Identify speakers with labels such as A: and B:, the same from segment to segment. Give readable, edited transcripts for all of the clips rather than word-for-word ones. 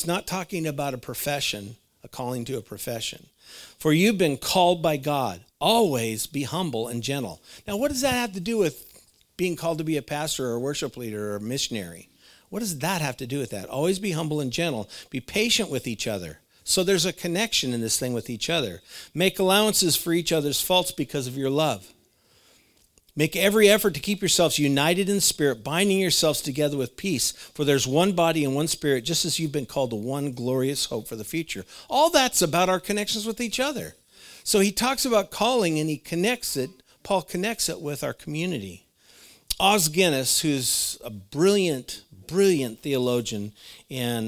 A: It's not talking about a profession, a calling to a profession. For you've been called by God. Always be humble and gentle. Now, what does that have to do with being called to be a pastor or a worship leader or a missionary? What does that have to do with that? Always be humble and gentle. Be patient with each other. So there's a connection in this thing with each other. Make allowances for each other's faults because of your love. Make every effort to keep yourselves united in the Spirit, binding yourselves together with peace. For there's one body and one Spirit, just as you've been called to one glorious hope for the future. All that's about our connections with each other. So he talks about calling, and Paul connects it with our community. Os Guinness, who's a brilliant theologian in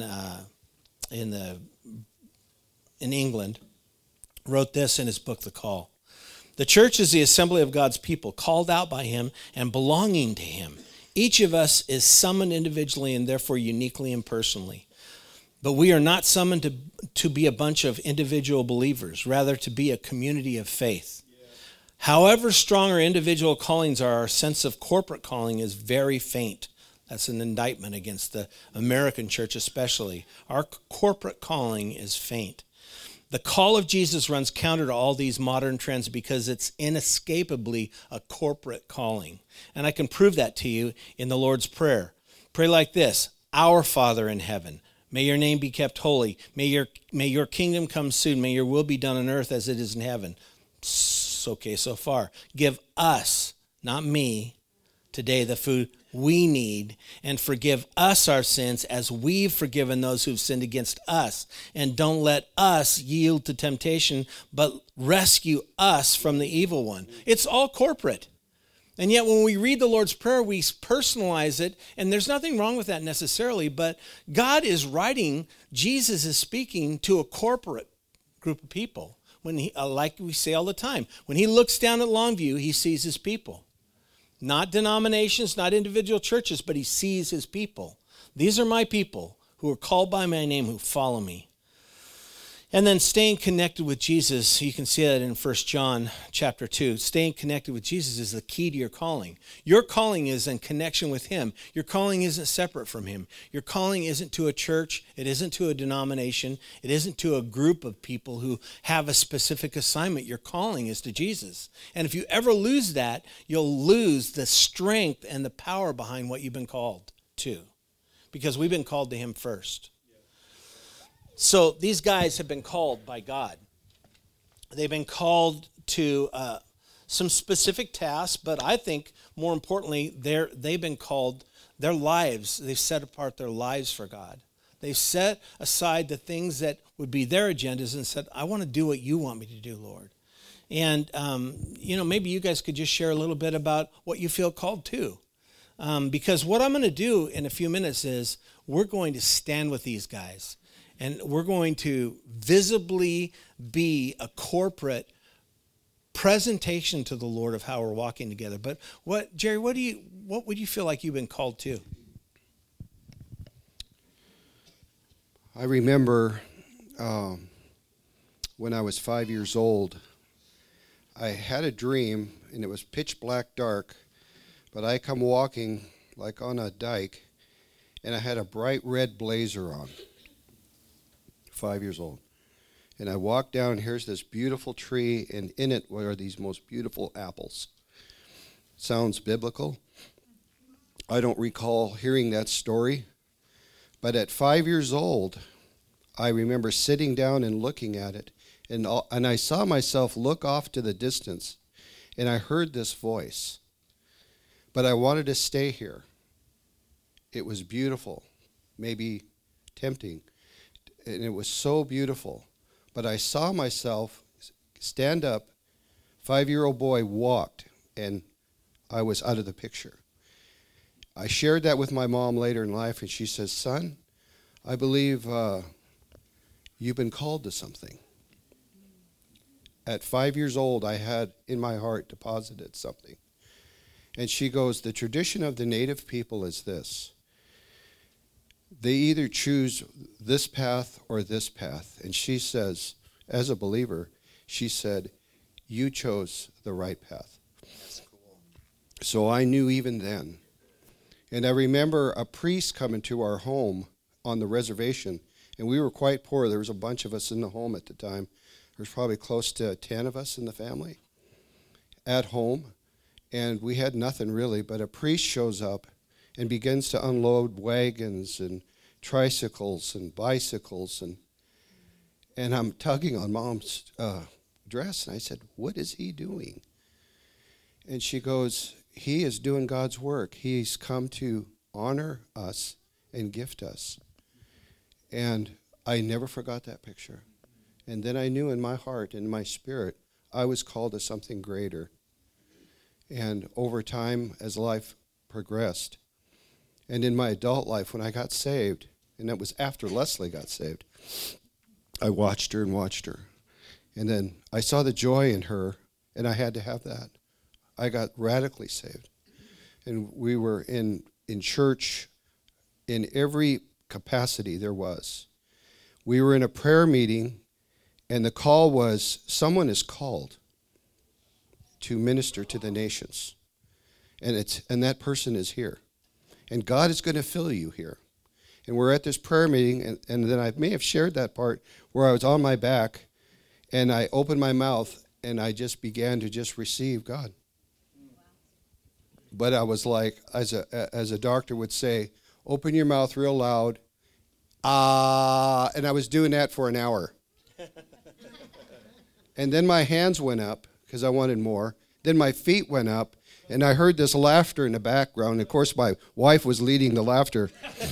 A: England, wrote this in his book, The Call. The church is the assembly of God's people, called out by him and belonging to him. Each of us is summoned individually and therefore uniquely and personally. But we are not summoned to be a bunch of individual believers, rather to be a community of faith. Yeah. However strong our individual callings are, our sense of corporate calling is very faint. That's an indictment against the American church especially. Our corporate calling is faint. The call of Jesus runs counter to all these modern trends because it's inescapably a corporate calling. And I can prove that to you in the Lord's Prayer. Pray like this: Our Father in heaven, may your name be kept holy. May your kingdom come soon. May your will be done on earth as it is in heaven. Okay, so far. Give us, not me, today the food we need, and forgive us our sins as we've forgiven those who've sinned against us. And don't let us yield to temptation, but rescue us from the evil one. It's all corporate. And yet when we read the Lord's Prayer, we personalize it, and there's nothing wrong with that necessarily, but God is writing, Jesus is speaking to a corporate group of people. When he, like we say all the time, when he looks down at Longview, he sees his people. Not denominations, not individual churches, but he sees his people. These are my people who are called by my name, who follow me. And then staying connected with Jesus, you can see that in 1 John chapter 2. Staying connected with Jesus is the key to your calling. Your calling is in connection with him. Your calling isn't separate from him. Your calling isn't to a church. It isn't to a denomination. It isn't to a group of people who have a specific assignment. Your calling is to Jesus. And if you ever lose that, you'll lose the strength and the power behind what you've been called to. Because we've been called to him first. So these guys have been called by God. They've been called to some specific tasks, but I think more importantly, they've been called, their lives, they've set apart their lives for God. They've set aside the things that would be their agendas and said, I want to do what you want me to do, Lord. And, maybe you guys could just share a little bit about what you feel called to. Because what I'm going to do in a few minutes is we're going to stand with these guys. And we're going to visibly be a corporate presentation to the Lord of how we're walking together. But Jerry, what would you feel like you've been called to?
B: I remember when I was 5 years old, I had a dream, and it was pitch black dark, but I come walking like on a dike, and I had a bright red blazer on. 5 years old. And I walked down, and here's this beautiful tree, and in it were these most beautiful apples. Sounds biblical. I don't recall hearing that story, but at 5 years old, I remember sitting down and looking at it, and I saw myself look off to the distance, and I heard this voice, but I wanted to stay here. It was beautiful, maybe tempting. And it was so beautiful. But I saw myself stand up, 5-year-old boy walked, and I was out of the picture. I shared that with my mom later in life, and she says, son, I believe you've been called to something. At 5 years old, I had in my heart deposited something. And she goes, the tradition of the native people is this. They either choose this path or this path. And she says, as a believer, she said, you chose the right path. That's cool. So I knew even then. And I remember a priest coming to our home on the reservation And we were quite poor. There was a bunch of us in the home at the time. There's probably close to 10 of us in the family at home. And we had nothing really, but a priest shows up and begins to unload wagons and tricycles and bicycles. And I'm tugging on Mom's dress. And I said, what is he doing? And she goes, he is doing God's work. He's come to honor us and gift us. And I never forgot that picture. And then I knew in my heart, in my spirit, I was called to something greater. And over time, as life progressed, and in my adult life, when I got saved, and that was after Leslie got saved, I watched her and watched her. And then I saw the joy in her, and I had to have that. I got radically saved. And we were in church in every capacity there was. We were in a prayer meeting, and the call was, someone is called to minister to the nations. And that person is here. And God is going to fill you here. And we're at this prayer meeting, and then I may have shared that part where I was on my back, and I opened my mouth, and I just began to just receive God. But I was like, as a doctor would say, open your mouth real loud. And I was doing that for an hour. And then my hands went up because I wanted more. Then my feet went up, and I heard this laughter in the background. Of course, my wife was leading the laughter.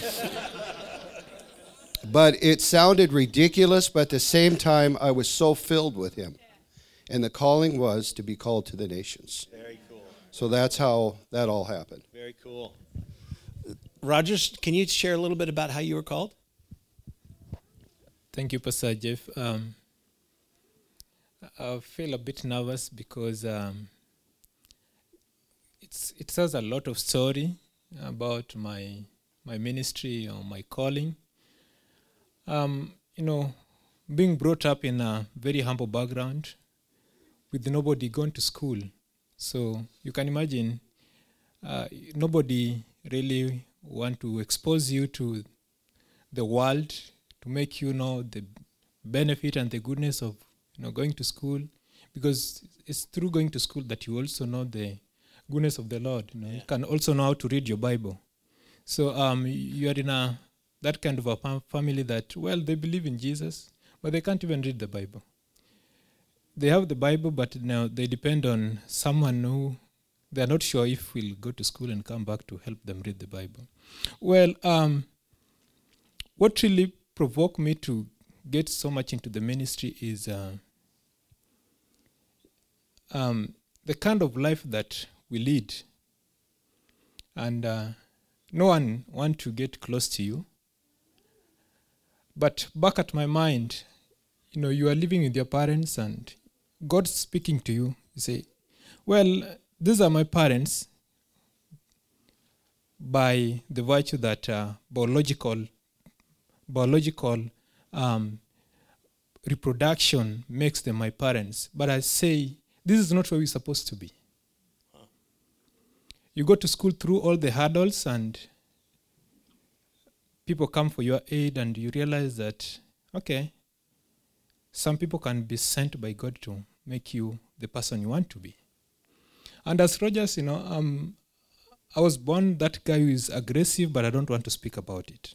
B: But it sounded ridiculous, but at the same time, I was so filled with him. And the calling was to be called to the nations.
A: Very cool.
B: So that's how that all happened.
A: Very cool. Rogers, can you share a little bit about how you were called?
C: Thank you, Pastor Jeff. I feel a bit nervous because it tells a lot of story about my ministry or my calling. Being brought up in a very humble background with nobody going to school. So you can imagine nobody really want to expose you to the world, to make you know the benefit and the goodness of going to school, because it's through going to school that you also know the goodness of the Lord. You can also know how to read your Bible. So you are in that kind of a family that, well, they believe in Jesus, but they can't even read the Bible. They have the Bible, but now they depend on someone who they're not sure if will go to school and come back to help them read the Bible. Well, what really provoked me to get so much into the ministry is the kind of life that we lead. And no one wants to get close to you. But back at my mind, you are living with your parents and God's speaking to you. You say, well, these are my parents by the virtue that biological reproduction makes them my parents. But I say, this is not where we're supposed to be. You go to school through all the hurdles and people come for your aid, and you realize that, okay, some people can be sent by God to make you the person you want to be. And as Rogers, I was born that guy who is aggressive, but I don't want to speak about it.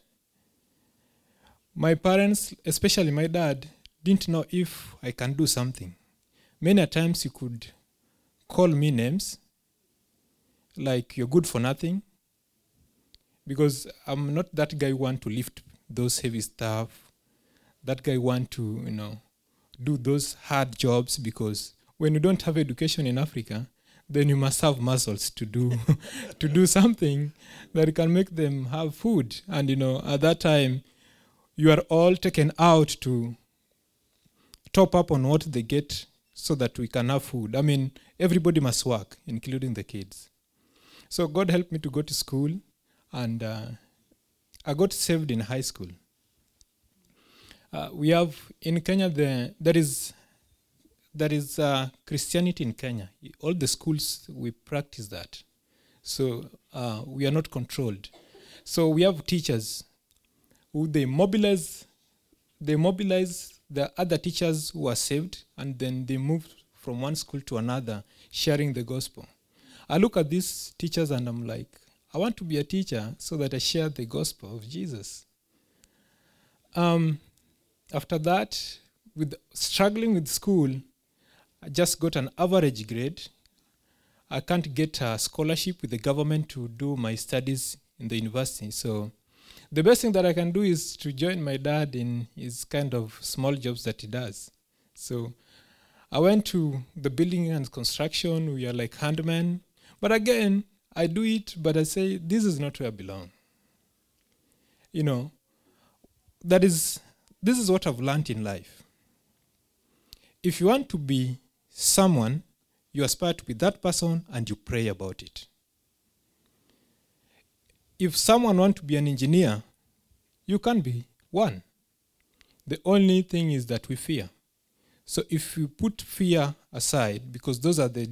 C: My parents, especially my dad, didn't know if I can do something. Many times you could call me names, like you're good for nothing, because I'm not that guy who want to lift those heavy stuff, that guy want to, do those hard jobs, because when you don't have education in Africa, then you must have muscles to do to do something that can make them have food. And at that time, you are all taken out to top up on what they get so that we can have food. I mean, everybody must work, including the kids. So God helped me to go to school, and I got saved in high school. We have in Kenya there is Christianity in Kenya. All the schools we practice that, so we are not controlled. So we have teachers who they mobilize they mobilize the other teachers who are saved, and then they move from one school to another, sharing the gospel. I look at these teachers and I'm like, I want to be a teacher so that I share the gospel of Jesus. After that, with struggling with school, I just got an average grade. I can't get a scholarship with the government to do my studies in the university. So the best thing that I can do is to join my dad in his kind of small jobs that he does. So I went to the building and construction. We are like handmen. But again, I do it, but I say, this is not where I belong. You know, this is what I've learned in life. If you want to be someone, you aspire to be that person and you pray about it. If someone wants to be an engineer, you can be one. The only thing is that we fear. So if you put fear aside, because those are the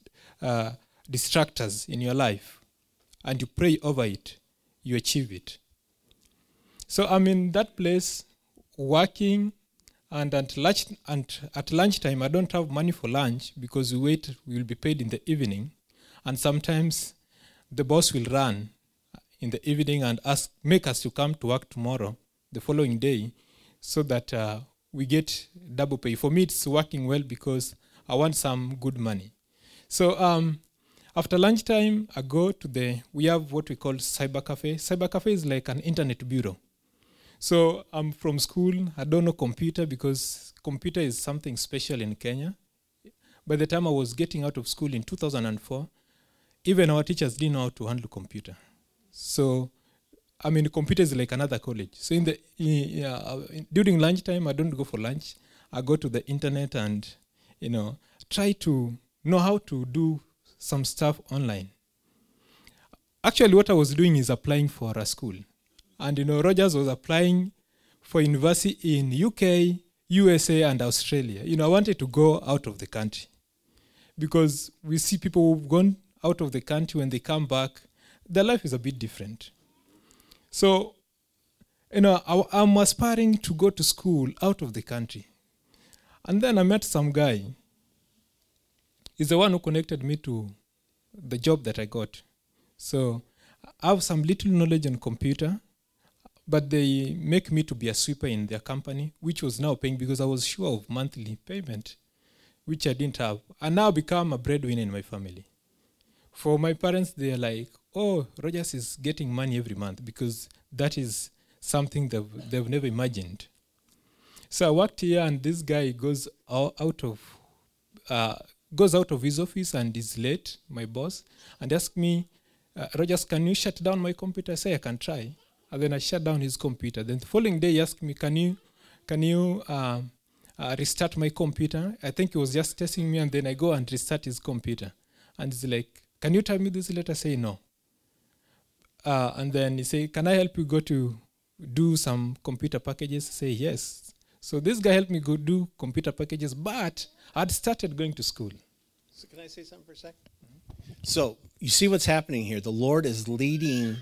C: distractors in your life, and you pray over it, you achieve it. So I'm in that place working, and at lunchtime I don't have money for lunch because we will be paid in the evening, and sometimes the boss will run in the evening and make us to come to work tomorrow, the following day, so that we get double pay. For me, it's working well because I want some good money. So after lunchtime, I go to we have what we call cyber cafe. Cyber cafe is like an internet bureau. So I'm from school. I don't know computer because computer is something special in Kenya. By the time I was getting out of school in 2004, even our teachers didn't know how to handle computer. So, I mean, computer is like another college. So during lunchtime, I don't go for lunch. I go to the internet and, try to know how to do some stuff online. Actually, what I was doing is applying for a school. And, Rogers was applying for university in UK, USA, and Australia. I wanted to go out of the country because we see people who've gone out of the country, when they come back, their life is a bit different. So, I'm aspiring to go to school out of the country. And then I met some guy. He's the one who connected me to the job that I got. So I have some little knowledge on computer, but they make me to be a sweeper in their company, which was now paying because I was sure of monthly payment, which I didn't have. I now become a breadwinner in my family. For my parents, they're like, oh, Rogers is getting money every month because that is something they've never imagined. So I worked here, and this guy goes out of his office and is late, my boss, and asks me, Rogers, can you shut down my computer? I say, I can try. And then I shut down his computer. Then the following day, he asked me, can you restart my computer? I think he was just testing me, and then I go and restart his computer. And he's like, can you type me this letter? I say, no. And then he say, can I help you go to do some computer packages? I say, yes. So this guy helped me go do computer packages, but I'd started going to school.
A: So can I say something for a second? Mm-hmm. So you see what's happening here. The Lord is leading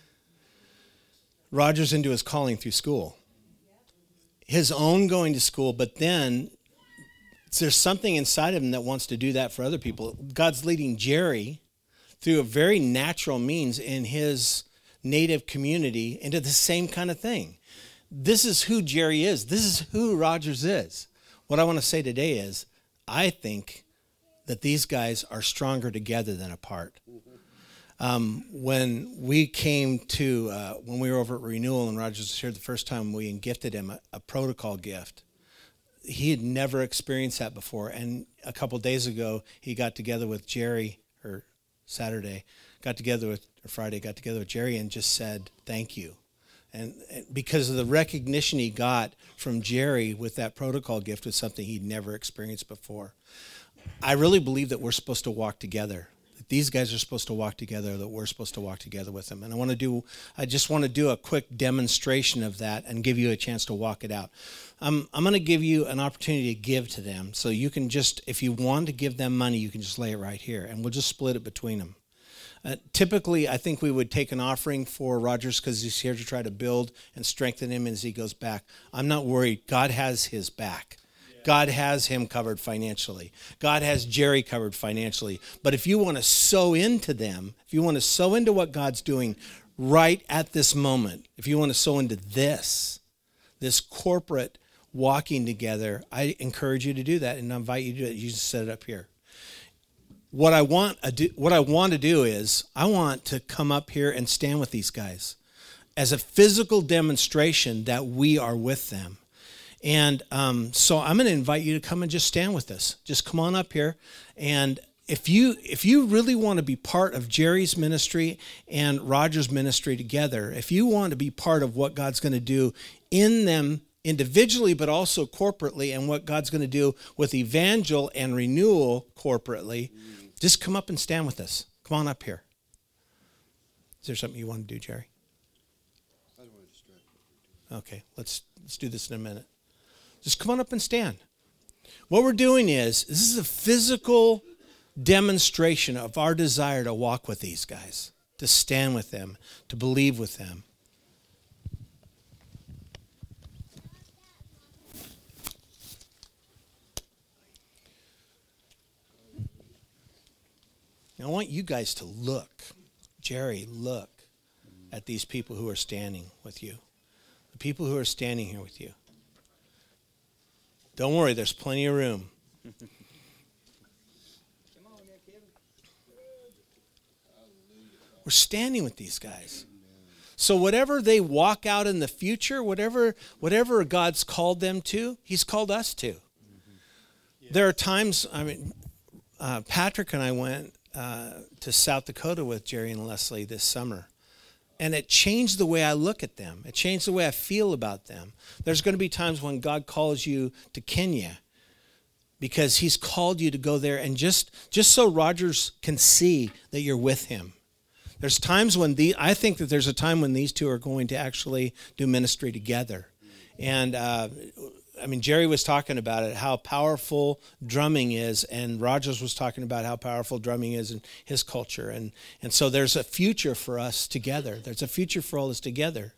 A: Rogers into his calling through school. His own going to school, but then there's something inside of him that wants to do that for other people. God's leading Jerry through a very natural means in his native community into the same kind of thing. This is who Jerry is. This is who Rogers is. What I want to say today is, I think that these guys are stronger together than apart. When we came to, when we were over at Renewal and Rogers was here the first time, we gifted him a protocol gift. He had never experienced that before. And a couple of days ago, he got together with Jerry, or Friday, got together with Jerry and just said, thank you. And because of the recognition he got from Jerry with that protocol gift was something he'd never experienced before. I really believe that we're supposed to walk together. That these guys are supposed to walk together, that we're supposed to walk together with them. And I just want to do a quick demonstration of that and give you a chance to walk it out. I'm going to give you an opportunity to give to them. So you can just, if you want to give them money, you can just lay it right here. And we'll just split it between them. Typically, I think we would take an offering for Rogers because he's here to try to build and strengthen him as he goes back. I'm not worried. God has his back. God has him covered financially. God has Jerry covered financially. But if you want to sow into them, if you want to sow into what God's doing right at this moment, if you want to sow into this corporate walking together, I encourage you to do that, and I invite you to do it. You just set it up here. What I want to do is I want to come up here and stand with these guys as a physical demonstration that we are with them. And so I'm going to invite you to come and just stand with us. Just come on up here. And if you really want to be part of Jerry's ministry and Roger's ministry together, if you want to be part of what God's going to do in them individually, but also corporately, and what God's going to do with Evangel and Renewal corporately, just come up and stand with us. Come on up here. Is there something you want to do, Jerry?
B: I don't want to distract you.
A: Okay, let's do this in a minute. Just come on up and stand. What we're doing is, this is a physical demonstration of our desire to walk with these guys, to stand with them, to believe with them. Now, I want you guys to look, Jerry, look at these people who are standing with you, the people who are standing here with you. Don't worry, there's plenty of room. We're standing with these guys. So whatever they walk out in the future, whatever God's called them to, he's called us to. There are times, Patrick and I went to South Dakota with Jerry and Leslie this summer. And it changed the way I look at them. It changed the way I feel about them. There's going to be times when God calls you to Kenya because he's called you to go there, and just so Rogers can see that you're with him. There's times when I think that there's a time when these two are going to actually do ministry together. And Jerry was talking about it, how powerful drumming is, and Rogers was talking about how powerful drumming is in his culture. And so there's a future for us together. There's a future for all us together.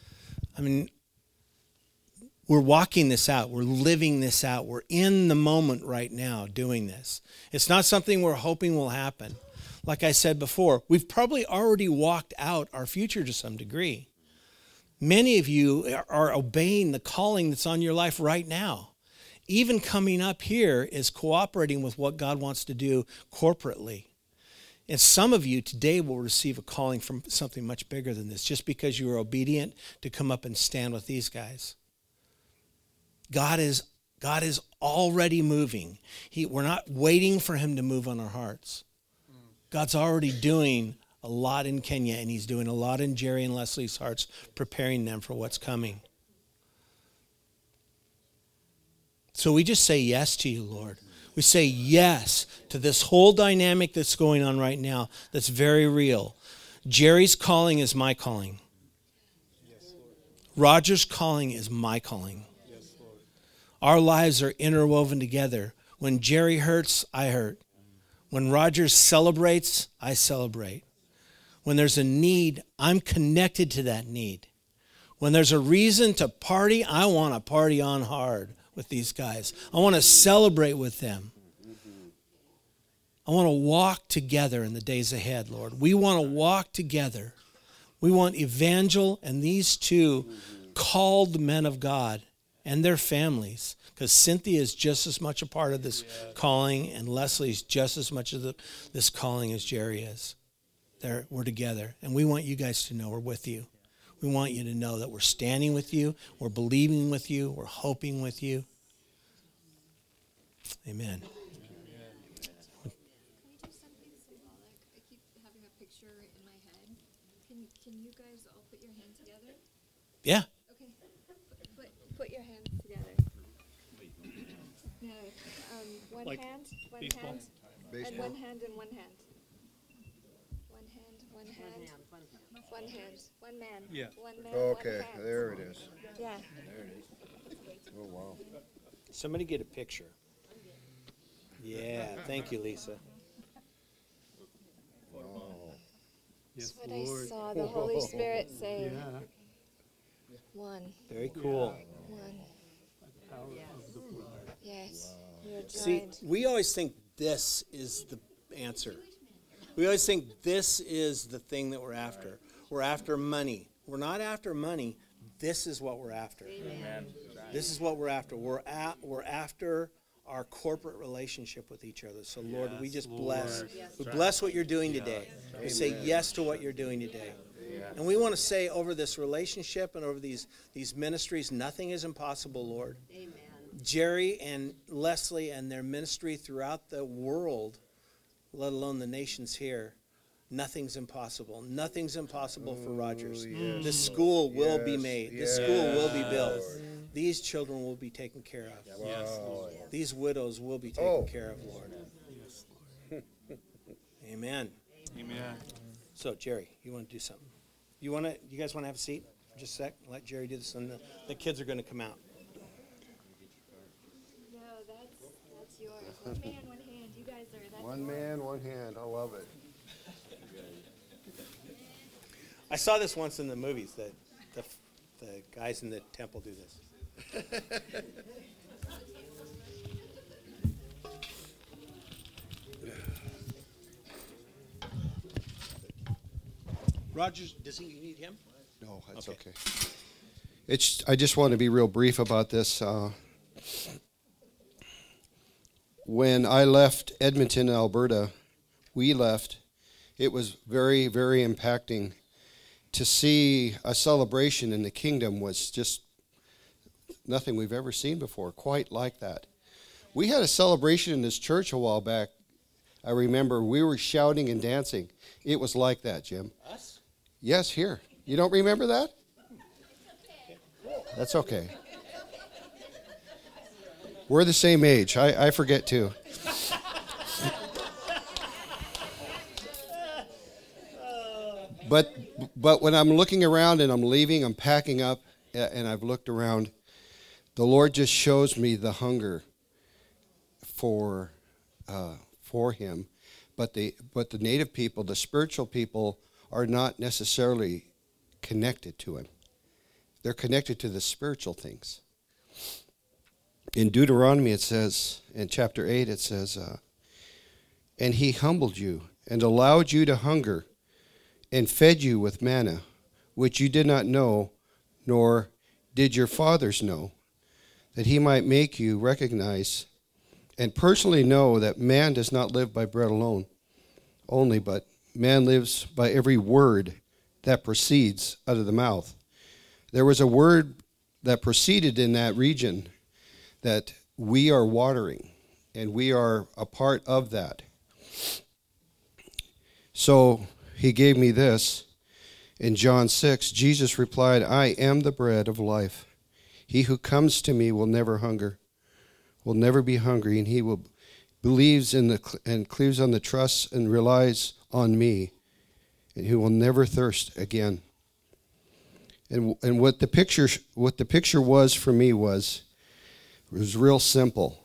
A: We're walking this out. We're living this out. We're in the moment right now doing this. It's not something we're hoping will happen. Like I said before, we've probably already walked out our future to some degree. Many of you are obeying the calling that's on your life right now. Even coming up here is cooperating with what God wants to do corporately. And some of you today will receive a calling from something much bigger than this, just because you were obedient to come up and stand with these guys. God is already moving. We're not waiting for him to move on our hearts. God's already doing a lot in Kenya, and he's doing a lot in Jerry and Leslie's hearts, preparing them for what's coming. So we just say yes to you, Lord. We say yes to this whole dynamic that's going on right now that's very real. Jerry's calling is my calling. Roger's calling is my calling. Our lives are interwoven together. When Jerry hurts, I hurt. When Roger celebrates, I celebrate. When there's a need, I'm connected to that need. When there's a reason to party, I want to party on hard with these guys. I want to celebrate with them. I want to walk together in the days ahead, Lord. We want to walk together. We want Evangel and these two called men of God and their families, because Cynthia is just as much a part of this calling, and Leslie's just as much of this calling as Jerry is. We're together, and we want you guys to know we're with you. We want you to know that we're standing with you, we're believing with you, we're hoping with you. Amen.
D: Can we do something symbolic? I keep having a picture in my head. Can you guys all put your hands together?
A: Yeah.
D: Okay. Put your hands together. Yeah. One
A: Like
D: hand,
A: baseball?
D: and
B: Baseball.
D: one hand and one hand. One hand, one man.
A: Yeah.
D: One man,
B: Okay,
D: one hand.
B: there it is.
D: Yeah.
B: Oh, wow.
A: Somebody get a picture. Yeah, thank you, Lisa.
B: Oh,
D: That's what I saw the Holy Spirit say. One.
A: Very cool.
D: One. Yes. We are
A: See,
D: joined.
A: we always think this is the answer. We always think this is the thing that we're after. We're after money. We're not after money. This is what we're after.
E: Amen.
A: This is what we're after. We're after our corporate relationship with each other. So Lord, we just bless. We bless what you're doing today. We say yes to what you're doing today. And we want to say over this relationship and over these ministries, nothing is impossible, Lord.
E: Amen.
A: Jerry and Leslie and their ministry throughout the world, let alone the nations here, nothing's impossible. Nothing's impossible for Rogers.
B: yes.
A: The school will be
B: Yes,
A: made. The
B: yes,
A: school will be built.
B: Lord.
A: These children will be taken care of.
B: Wow.
A: These widows will be taken
B: Oh.
A: care of, Lord. Amen.
F: Amen.
A: So, Jerry, you want to do something? You guys want to have a seat for just a sec? Let Jerry do this, and the kids are going to come out.
D: No, that's yours. One man, one hand. You guys are. That's
B: One
D: yours.
B: man, one hand. I love it.
A: I saw this once in the movies that the guys in the temple do this. Rogers, does he need him?
B: No, that's
A: Okay.
B: okay. I just want to be real brief about this. When I left Edmonton, Alberta, we left, it was very, very impacting. To see a celebration in the kingdom was just nothing we've ever seen before, quite like that. We had a celebration in this church a while back. I remember we were shouting and dancing. It was like that, Jim.
A: Us?
B: Yes, here. You don't remember that? That's okay. We're the same age. I forget too. But when I'm looking around and I'm leaving, I'm packing up, and I've looked around, the Lord just shows me the hunger for Him. But the native people, the spiritual people, are not necessarily connected to Him. They're connected to the spiritual things. In Deuteronomy, it says, in chapter 8, it says, and He humbled you and allowed you to hunger and fed you with manna, which you did not know, nor did your fathers know, that He might make you recognize and personally know that man does not live by bread alone only, but man lives by every word that proceeds out of the mouth. There was a word that proceeded in that region that we are watering, and we are a part of that. So He gave me this. In John 6, Jesus replied, I am the bread of life. He who comes to me will never hunger, will never be hungry, and he will believes in and cleaves on the trust and relies on me, and he will never thirst again. And what the picture was for me was real simple.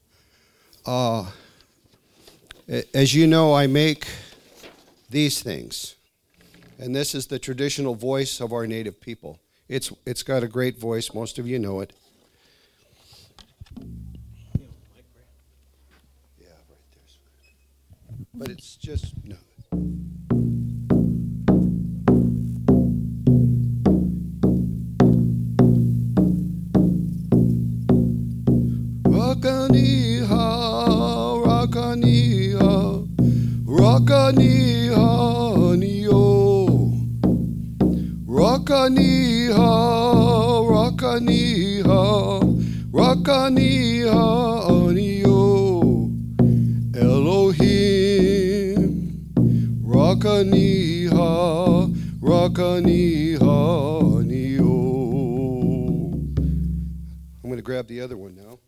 B: As you know, I make these things, and this is the traditional voice of our native people. It's got a great voice. Most of you know it. Yeah, right there's. But it's just no. Rockaniha, rockaniha, rockaniha, neo. Rockaniha, rockaniha, rockaniha, neo. Elohim, rockaniha, rockaniha, neo. I'm going to grab the other one now.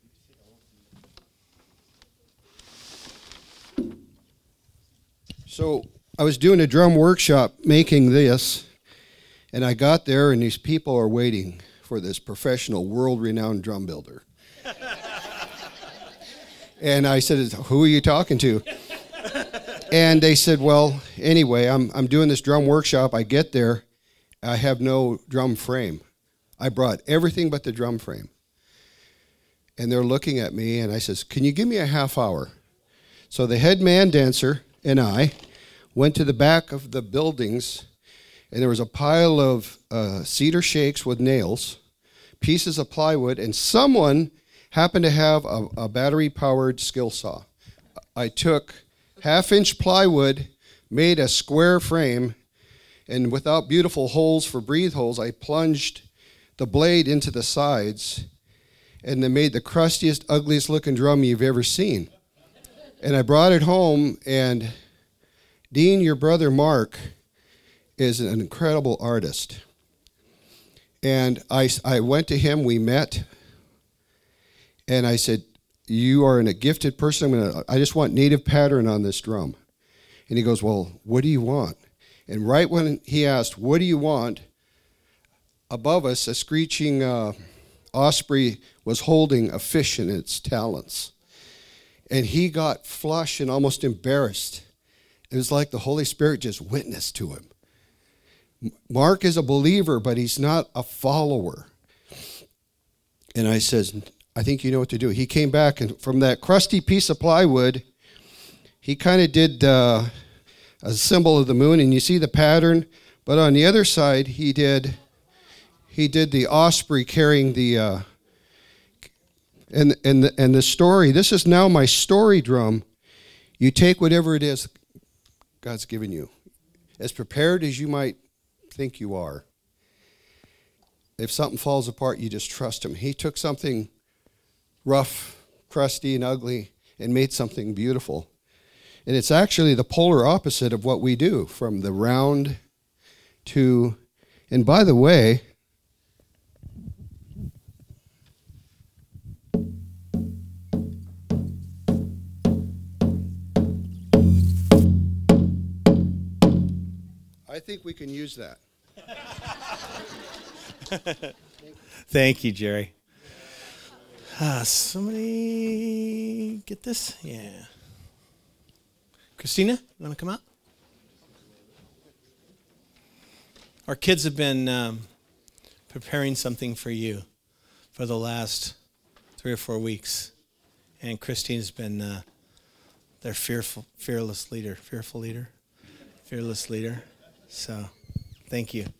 B: So I was doing a drum workshop making this, and I got there, and these people are waiting for this professional, world-renowned drum builder. And I said, who are you talking to? And they said, well, anyway, I'm doing this drum workshop. I get there. I have no drum frame. I brought everything but the drum frame. And they're looking at me, and I says, can you give me a half hour? So the head man dancer and I went to the back of the buildings, and there was a pile of cedar shakes with nails, pieces of plywood, and someone happened to have a battery-powered skill saw. I took half-inch plywood, made a square frame, and without beautiful holes for breathe holes, I plunged the blade into the sides, and then made the crustiest, ugliest looking drum you've ever seen. And I brought it home, and Dean, your brother Mark, is an incredible artist. And I went to him, we met, and I said, you are a gifted person. I just want native pattern on this drum. And he goes, well, what do you want? And right when he asked, what do you want? Above us, a screeching osprey was holding a fish in its talons. And he got flushed and almost embarrassed. It was like the Holy Spirit just witnessed to him. Mark is a believer, but he's not a follower. And I says, I think you know what to do. He came back, and from that crusty piece of plywood, he kind of did a symbol of the moon, and you see the pattern. But on the other side, he did the osprey carrying the and the story. This is now my story drum. You take whatever it is God's given you, as prepared as you might think you are. If something falls apart, you just trust him. He took something rough, crusty, and ugly and made something beautiful. And it's actually the polar opposite of what we do, from the round to, and by the way, I think we can use that.
A: Thank you, Jerry. Somebody get this? Yeah. Christina, you want to come out? Our kids have been preparing something for you for the last 3 or 4 weeks. And Christine's been their fearless leader. So, thank you.